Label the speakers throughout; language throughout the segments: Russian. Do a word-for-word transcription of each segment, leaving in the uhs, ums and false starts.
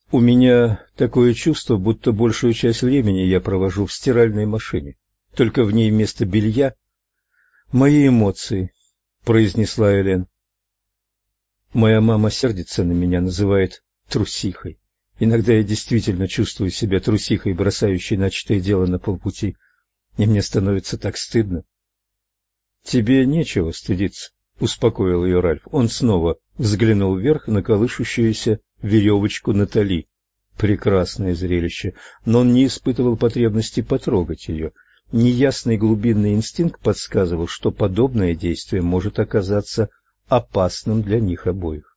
Speaker 1: У меня такое чувство, будто большую часть времени я провожу в стиральной машине. Только в ней вместо белья мои эмоции, — произнесла Элен. Моя мама сердится на меня, называет трусихой. Иногда я действительно чувствую себя трусихой, бросающей начатое дело на полпути, и мне становится так стыдно. — Тебе нечего стыдиться, — успокоил ее Ральф. Он снова взглянул вверх на колышущуюся веревочку Натали. Прекрасное зрелище, но он не испытывал потребности потрогать ее. Неясный глубинный инстинкт подсказывал, что подобное действие может оказаться опасным для них обоих.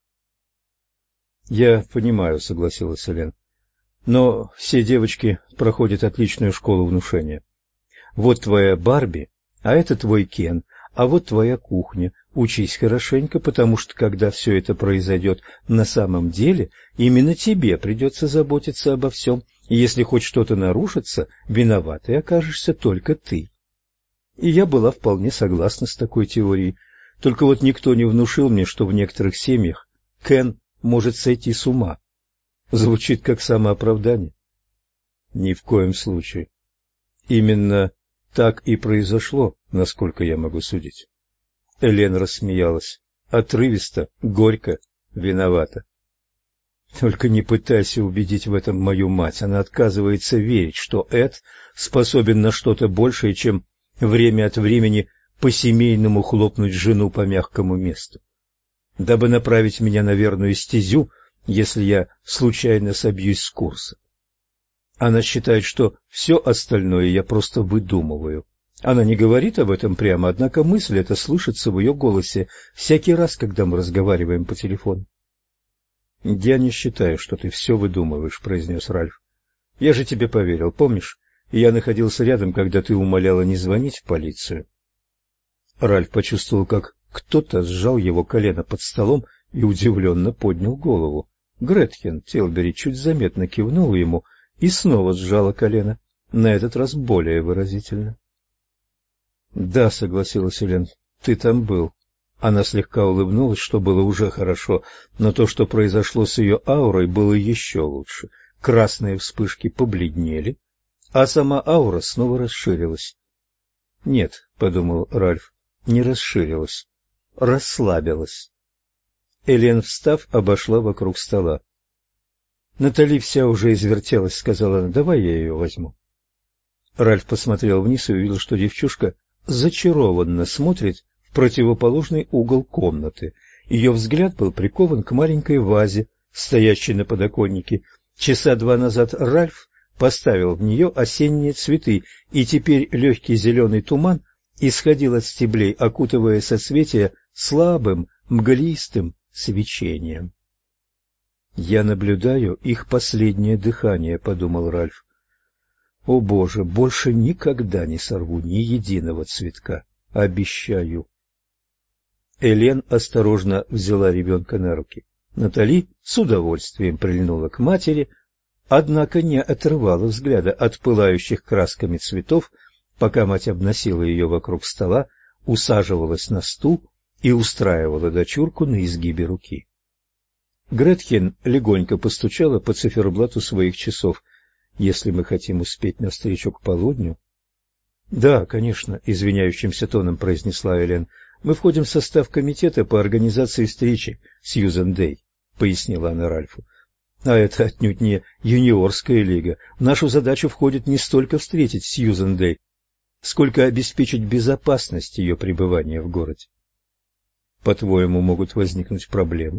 Speaker 1: — Я понимаю, — согласилась Элен, — но все девочки проходят отличную школу внушения. Вот твоя Барби, а это твой Кен, а вот твоя кухня. Учись хорошенько, потому что, когда все это произойдет на самом деле, именно тебе придется заботиться обо всем, и если хоть что-то нарушится, виноватой окажешься только ты. И я была вполне согласна с такой теорией, только вот никто не внушил мне, что в некоторых семьях Кен может сойти с ума. Звучит как самооправдание. Ни в коем случае. Именно так и произошло, насколько я могу судить. Элен рассмеялась. Отрывисто, горько, виновата. Только не пытайся убедить в этом мою мать. Она отказывается верить, что Эд способен на что-то большее, чем время от времени по-семейному хлопнуть жену по мягкому месту. Дабы направить меня на верную стезю, если я случайно собьюсь с курса. Она считает, что все остальное я просто выдумываю. Она не говорит об этом прямо, однако мысль эта слышится в ее голосе всякий раз, когда мы разговариваем по телефону. — Я не считаю, что ты все выдумываешь, — произнес Ральф. — Я же тебе поверил, помнишь? И я находился рядом, когда ты умоляла не звонить в полицию. Ральф почувствовал, как кто-то сжал его колено под столом и удивленно поднял голову. Гретхен Тилбери чуть заметно кивнула ему и снова сжала колено, на этот раз более выразительно. — Да, — согласилась Элен, — ты там был. Она слегка улыбнулась, что было уже хорошо, но то, что произошло с ее аурой, было еще лучше. Красные вспышки побледнели, а сама аура снова расширилась. — Нет, — подумал Ральф, — не расширилась, расслабилась. Элен, встав, обошла вокруг стола. — Натали вся уже извертелась, — сказала она, — давай я ее возьму. Ральф посмотрел вниз и увидел, что девчушка зачарованно смотрит в противоположный угол комнаты. Ее взгляд был прикован к маленькой вазе, стоящей на подоконнике. Часа два назад Ральф поставил в нее осенние цветы, и теперь легкий зеленый туман исходил от стеблей, окутывая соцветия слабым, мглистым свечением. «Я наблюдаю их последнее дыхание», — подумал Ральф. «О, Боже, больше никогда не сорву ни единого цветка, обещаю». Элен осторожно взяла ребенка на руки. Натали с удовольствием прильнула к матери, однако не отрывала взгляда от пылающих красками цветов, пока мать обносила ее вокруг стола, усаживалась на стул и устраивала дочурку на изгибе руки. Гретхен легонько постучала по циферблату своих часов. «Если мы хотим успеть навстречу к полудню...» «Да, конечно», — извиняющимся тоном произнесла Элен. «Мы входим в состав комитета по организации встречи Сьюзен Дэй», — пояснила она Ральфу. «А это отнюдь не юниорская лига. В нашу задачу входит не столько встретить Сьюзен Дэй, сколько обеспечить безопасность ее пребывания в городе». «По-твоему, могут возникнуть проблемы?»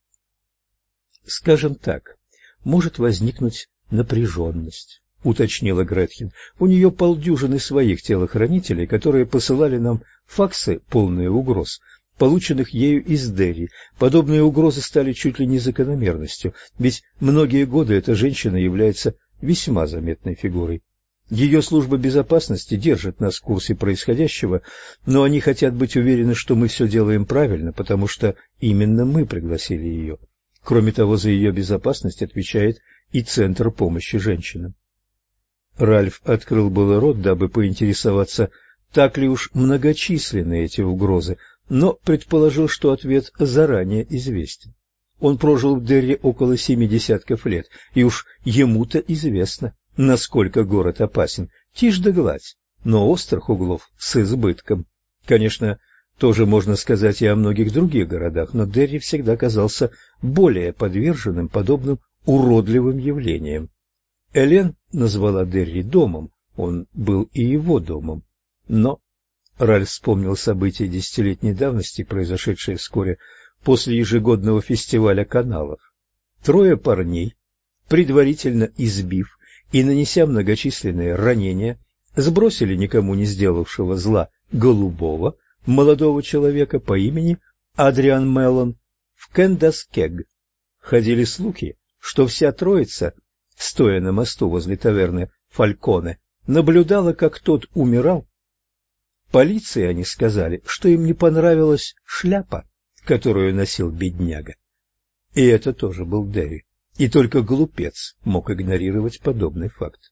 Speaker 1: «Скажем так, может возникнуть напряженность», — уточнила Гретхен. «У нее полдюжины своих телохранителей, которые посылали нам факсы, полные угроз, полученных ею из Дерри. Подобные угрозы стали чуть ли не закономерностью, ведь многие годы эта женщина является весьма заметной фигурой. Ее служба безопасности держит нас в курсе происходящего, но они хотят быть уверены, что мы все делаем правильно, потому что именно мы пригласили ее. Кроме того, за ее безопасность отвечает и Центр помощи женщинам». Ральф открыл было рот, дабы поинтересоваться, так ли уж многочисленны эти угрозы, но предположил, что ответ заранее известен. Он прожил в Дерри около семи десятков лет, и уж ему-то известно, насколько город опасен. Тишь да гладь, но острых углов с избытком. Конечно, тоже можно сказать и о многих других городах, но Дерри всегда казался более подверженным подобным уродливым явлениям. Элен назвала Дерри домом, он был и его домом. Но Ральф вспомнил события десятилетней давности, произошедшие вскоре после ежегодного фестиваля каналов. Трое парней, предварительно избив и нанеся многочисленные ранения, сбросили никому не сделавшего зла голубого молодого человека по имени Адриан Меллон в Кендаскег. Ходили слухи, что вся троица, стоя на мосту возле таверны Фальконе, наблюдала, как тот умирал. Полиции они сказали, что им не понравилась шляпа, которую носил бедняга. И это тоже был Дерри, и только глупец мог игнорировать подобный факт.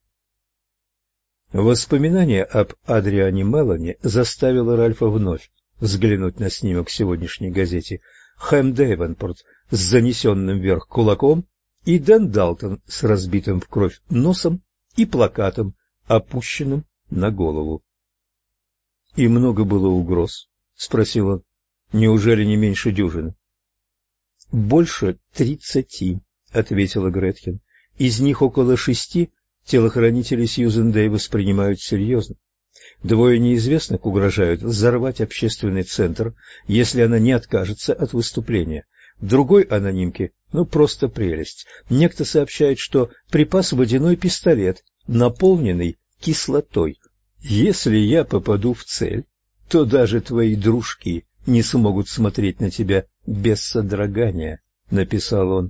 Speaker 1: Воспоминание об Адриане Меллоне заставило Ральфа вновь взглянуть на снимок в сегодняшней газете Хэм Дэйвенпорт с занесенным вверх кулаком и Дэн Далтон с разбитым в кровь носом и плакатом, опущенным на голову. — И много было угроз? — спросил он. — Неужели не меньше дюжины? — Больше тридцати, — ответила Гретхен. — Из них около шести телохранители Сьюзен Дэй воспринимают серьезно. Двое неизвестных угрожают взорвать общественный центр, если она не откажется от выступления. В другой анонимке, ну просто прелесть. Некто сообщает, что припас водяной пистолет, наполненный кислотой. Если я попаду в цель, то даже твои дружки не смогут смотреть на тебя без содрогания, — написал он.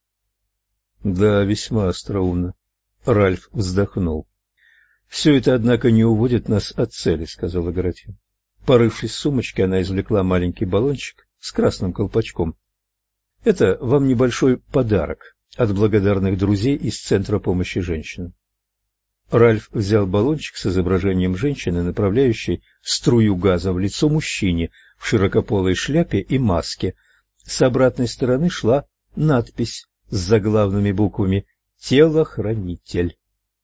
Speaker 1: Да, весьма остроумно. Ральф вздохнул. Все это, однако, не уводит нас от цели, — сказала Гретхен. Порывшись в сумочке, она извлекла маленький баллончик с красным колпачком. Это вам небольшой подарок от благодарных друзей из Центра помощи женщинам. Ральф взял баллончик с изображением женщины, направляющей струю газа в лицо мужчине в широкополой шляпе и маске. С обратной стороны шла надпись с заглавными буквами «Телохранитель».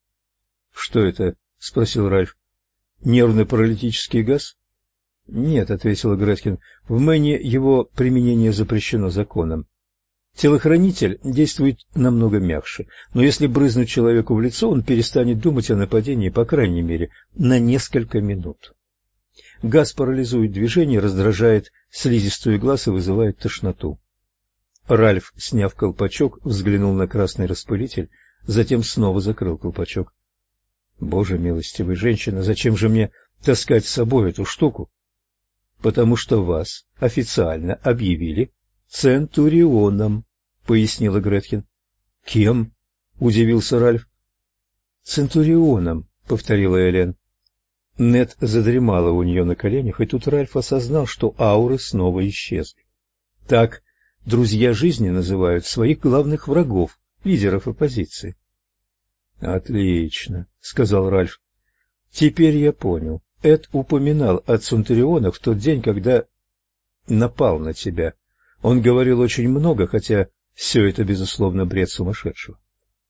Speaker 1: — Что это? — спросил Ральф. — Нервно-паралитический газ? — Нет, — ответила Гретхен, — в Мэне его применение запрещено законом. Телохранитель действует намного мягче, но если брызнуть человеку в лицо, он перестанет думать о нападении, по крайней мере, на несколько минут. Газ парализует движение, раздражает слизистую глаз и вызывает тошноту. Ральф, сняв колпачок, взглянул на красный распылитель, затем снова закрыл колпачок. — Боже милостивый, женщина, зачем же мне таскать с собой эту штуку? — Потому что вас официально объявили Центурионом, — пояснила Гретхен. — Кем? — удивился Ральф. — Центурионом, — повторила Элен. Нет задремала у нее на коленях, и тут Ральф осознал, что ауры снова исчезли. Так друзья жизни называют своих главных врагов, лидеров оппозиции. — Отлично, — сказал Ральф. — Теперь я понял. Эд упоминал о Центурионах в тот день, когда напал на тебя. Он говорил очень много, хотя все это, безусловно, бред сумасшедшего.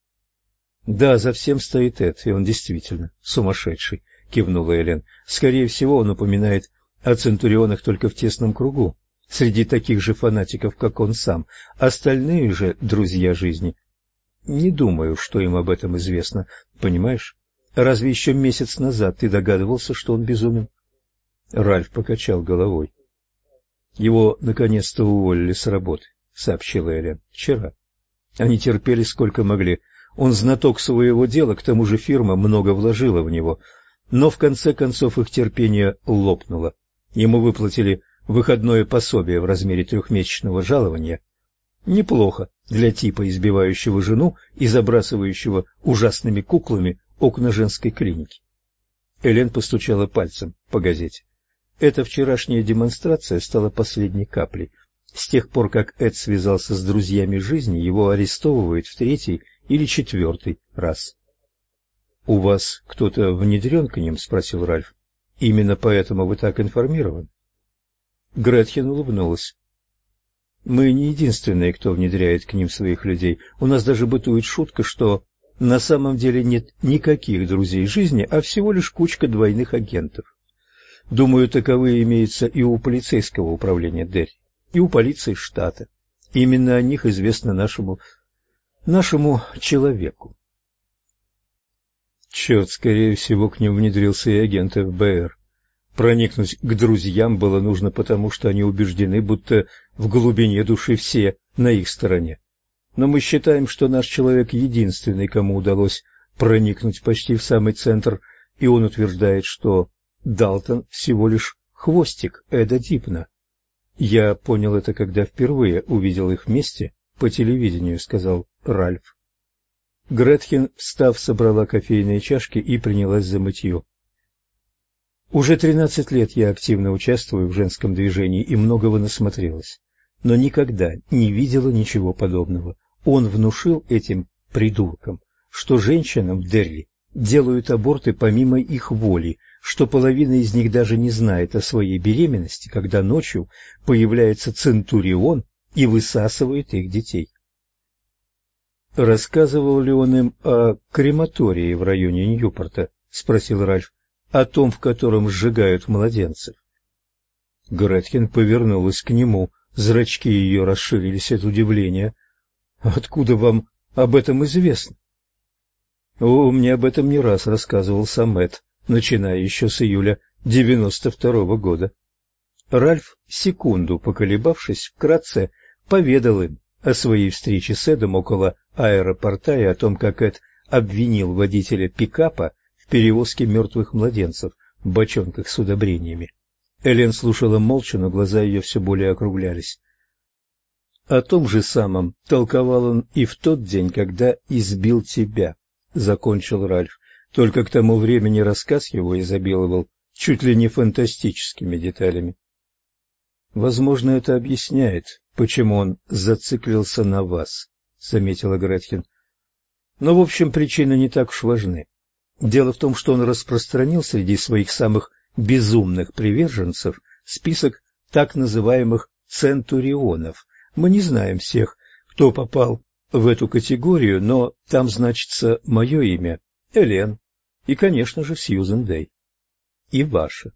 Speaker 1: — Да, за всем стоит Эд, и он действительно сумасшедший, — кивнула Элен. — Скорее всего, он упоминает о Центурионах только в тесном кругу, среди таких же фанатиков, как он сам. Остальные же друзья жизни. Не думаю, что им об этом известно, понимаешь? Разве еще месяц назад ты догадывался, что он безумен? Ральф покачал головой. Его наконец-то уволили с работы, — сообщила Элен. — Вчера. Они терпели сколько могли. Он знаток своего дела, к тому же фирма много вложила в него. Но в конце концов их терпение лопнуло. Ему выплатили выходное пособие в размере трехмесячного жалования. Неплохо для типа, избивающего жену и забрасывающего ужасными куклами окна женской клиники. Элен постучала пальцем по газете. Эта вчерашняя демонстрация стала последней каплей. С тех пор, как Эд связался с друзьями жизни, его арестовывают в третий или четвертый раз. — У вас кто-то внедрен к ним? — спросил Ральф. — Именно поэтому вы так информированы? Гретхен улыбнулась. — Мы не единственные, кто внедряет к ним своих людей. У нас даже бытует шутка, что на самом деле нет никаких друзей жизни, а всего лишь кучка двойных агентов. Думаю, таковые имеются и у полицейского управления Дерри, и у полиции штата. Именно о них известно нашему, нашему человеку. Черт, скорее всего, к ним внедрился и агент эф бэ эр. Проникнуть к друзьям было нужно потому, что они убеждены, будто в глубине души все на их стороне. Но мы считаем, что наш человек единственный, кому удалось проникнуть почти в самый центр, и он утверждает, что Далтон всего лишь хвостик Эда Дипна. Я понял это, когда впервые увидел их вместе по телевидению, сказал Ральф. Гретхен, встав, собрала кофейные чашки и принялась за мытье. Уже тринадцать лет я активно участвую в женском движении и многого насмотрелась, но никогда не видела ничего подобного. Он внушил этим придуркам, что женщинам в Дерри делают аборты помимо их воли, что половина из них даже не знает о своей беременности, когда ночью появляется Центурион и высасывает их детей. «Рассказывал ли он им о крематории в районе Ньюпорта?» — спросил Ральф. «О том, в котором сжигают младенцев». Гретхен повернулась к нему, зрачки ее расширились от удивления. «Откуда вам об этом известно?» «О, мне об этом не раз рассказывал сам Эд, начиная еще с июля девяносто второго года». Ральф, секунду поколебавшись, вкратце поведал им о своей встрече с Эдом около аэропорта и о том, как Эд обвинил водителя пикапа в перевозке мертвых младенцев в бочонках с удобрениями. Элен слушала молча, но глаза ее все более округлялись. «О том же самом толковал он и в тот день, когда избил тебя», — закончил Ральф. Только к тому времени рассказ его изобиловал чуть ли не фантастическими деталями. «Возможно, это объясняет, почему он зациклился на вас», — заметила Гретхен. «Но, в общем, причины не так уж важны. Дело в том, что он распространил среди своих самых безумных приверженцев список так называемых центурионов. Мы не знаем всех, кто попал в эту категорию, но там значится мое имя, Элен, и, конечно же, Сьюзен Дэй. И ваше».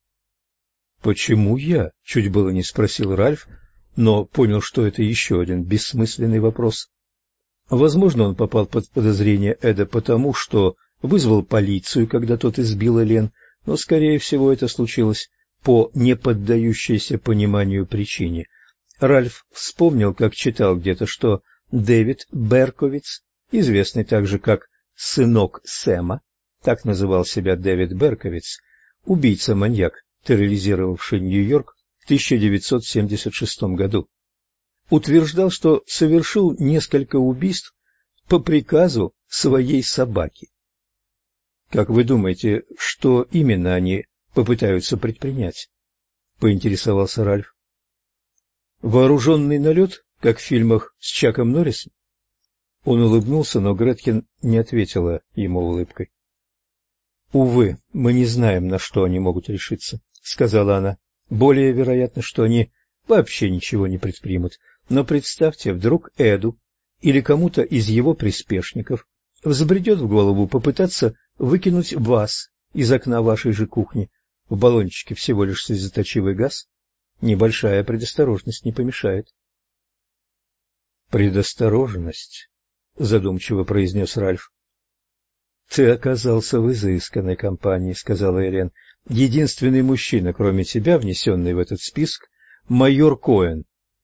Speaker 1: «Почему я?» — чуть было не спросил Ральф, но понял, что это еще один бессмысленный вопрос. Возможно, он попал под подозрение Эда потому, что вызвал полицию, когда тот избил Элен, но, скорее всего, это случилось по неподдающейся пониманию причине. Ральф вспомнил, как читал где-то, что Дэвид Берковиц, известный также как «сынок Сэма», так называл себя Дэвид Берковиц, убийца-маньяк, терроризировавший Нью-Йорк в тысяча девятьсот семьдесят шестом году, утверждал, что совершил несколько убийств по приказу своей собаки. «Как вы думаете, что именно они попытаются предпринять?» — поинтересовался Ральф. «Вооруженный налет, как в фильмах с Чаком Норрисом?» Он улыбнулся, но Гретхен не ответила ему улыбкой. «Увы, мы не знаем, на что они могут решиться», — сказала она. «Более вероятно, что они вообще ничего не предпримут. Но представьте, вдруг Эду или кому-то из его приспешников взбредет в голову попытаться выкинуть вас из окна вашей же кухни. В баллончике всего лишь слезоточивый газ. Небольшая предосторожность не помешает». «Предосторожность», — задумчиво произнес Ральф. «Ты оказался в изысканной компании», — сказала Элен. «Единственный мужчина, кроме тебя, внесенный в этот список, майор Коэн,